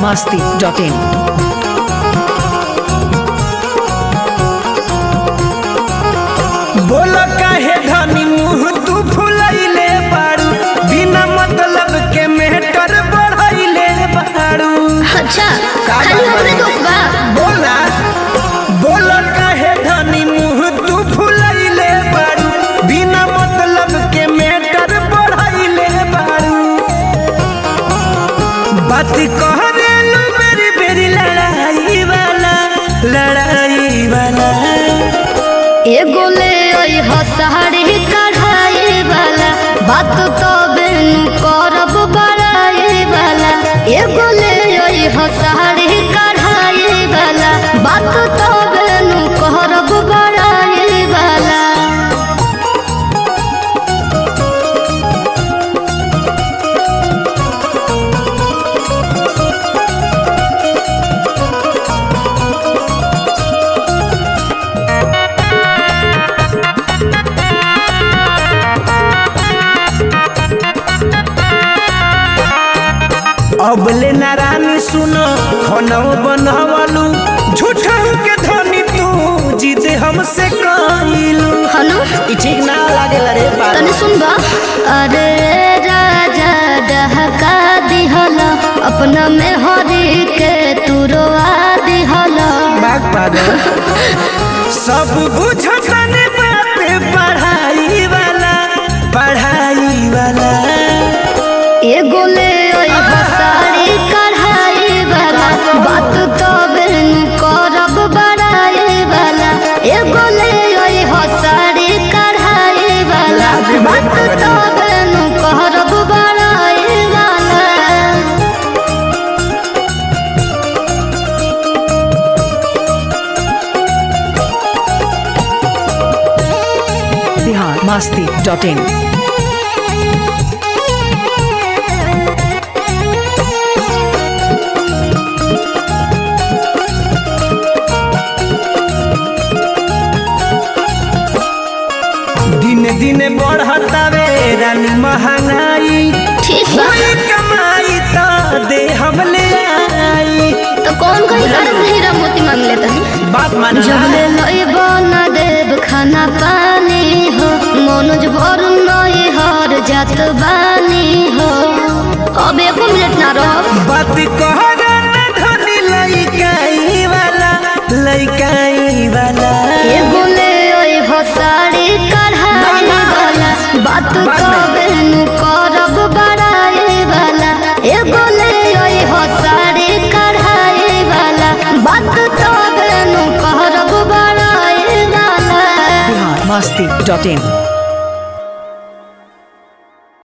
biharmasti.in बोल काहे धनी मुँह तू फुलैले बारू बिना मतलब के मेटर बढ़ैले बारू। अच्छा खाली हमरे दोस्त बा बोला बोल काहे धनी मुँह तू फुलैले बारू बिना मतलब के मेटर बढ़ैले बारू। बात कहरेलू बेरी बेरी लड़ाई वाला एगो ले आई हसाड़ी कढ़ाई वाला बात तो बेनु करब बड़ाई वाला। एगो ले आई हसाड़ी कढ़ाई वाला बात तो बेनु करब बड़ाई वाला। अबले नारानी सुनो खनौ बनवलू झूठा के धनी तू जिद हमसे कइलू। हनु ई ठीक ना लागेला रे बात तने सुनबा अरे राजा डहका दिहला अपना में हरी के तुरवा दिहला। बाग पागल सब बुझतने बात पढ़ाई वाला एगो ले आई हसाड़ी कढ़ाई वाला बात तो बेनु करब बड़ाई वाला। एगो ले आई हसाड़ी कढ़ाई वाला बात तो बेनु करब बड़ाई वाला। biharmasti.in दिन दिन बढ़तावे रानी महंगाई ठीक बा कोई कमाई तो दे हम ले आई। तो कौन कहीं घर से हीरा मोती मांग लेता है। बात माना जब ले लई बना देव खाना पानी हो मनोज भर नई हर जात बानी हो। अब एको मिनट ना रहो बात कहरा ना धनी लइकाई वाला एगो ले आई हसाड़ी कढ़ाई वाला बात तो बेनु करब बड़ाई वाला। एगो ले आई हसाड़ी कढ़ाई वाला बात तो बेनु करब बड़ाई वाला। biharmasti.in